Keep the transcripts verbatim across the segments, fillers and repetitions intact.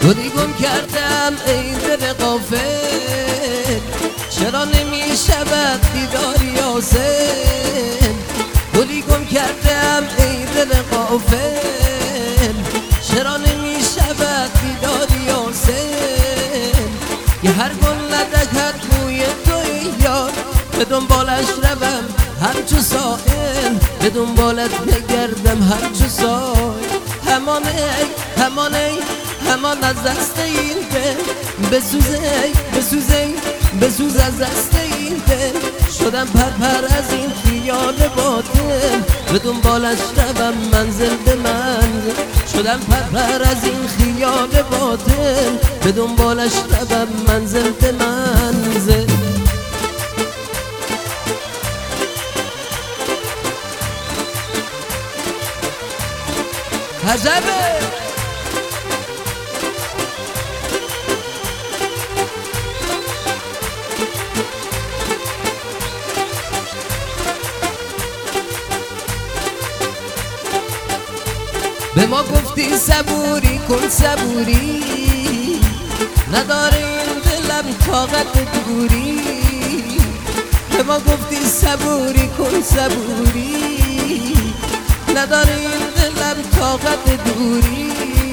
گلی گم کردم ای دل غافل، چرا نمی شود دیداری حسین؟ گلی گم کردم ای دل غافل، چرا نمی شود دیداری حسین؟ یه هر گل ندهد بوی توی یار، به دنبالش روم همچو سائل، به دنبالت بگردم همچو سائل. همان ای همان ای همان از دست این دل، بسوزه بسوزه بسوز از دست این دل. شدم پرپر از این خیال باطل، به دنبالش روم منزل به منزل. شدم پرپر از این خیال باطل، به دنبالش روم منزل به منزل. عجبه به ما گفتی صبوری کن صبوری، نداره این دلم طاقت دوری. به ما گفتی صبوری کن صبوری، نداره این دلم طاقت دوری.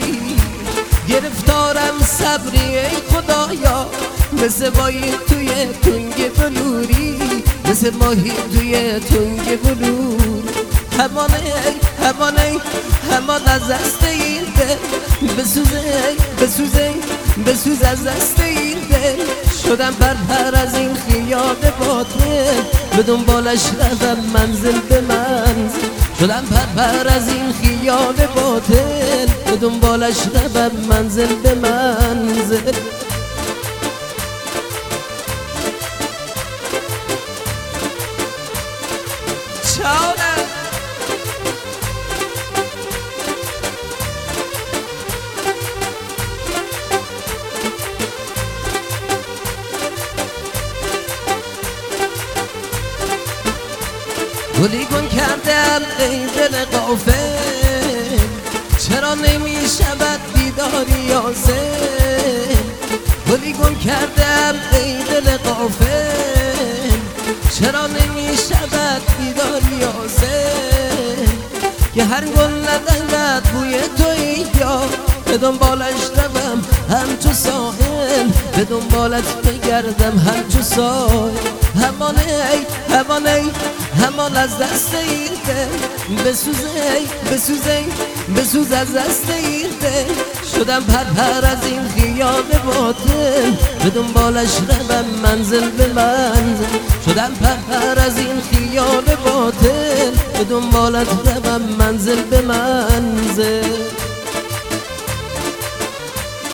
گرفتارم صبری ای خدایا، مثل ماهی توی تنگ بلوری، مثل ماهی توی تنگ بلوری. همان ای همان ای همان از دست این دل، بسوزه بسوزه بسوز از دست این دل. شدم پرپر از این خیال باطل، به دنبالش روم منزل به منزل. شدم پرپر از این خیال باطل، به دنبالش روم منزل به منزل. چاونه گلی گم کردم ای دل غافل، چرا نمی شود دیداری حسین؟ گلی گم کردم ای دل غافل، چرا نمی شود دیداری حسین؟ که هر گل ندهد بوی توی یار، به دنبالش روم همچو سائل، به دنبالت بگردم همچو سائل. همان ای همان ای همان از دست این دل، بسوزه بسوزه بسوز از دست این دل. شدم پرپر از این خیال باطل، به دنبالش روم منزل به منزل. شدم پرپر از این خیال باطل، به دنبالت روم منزل به منزل.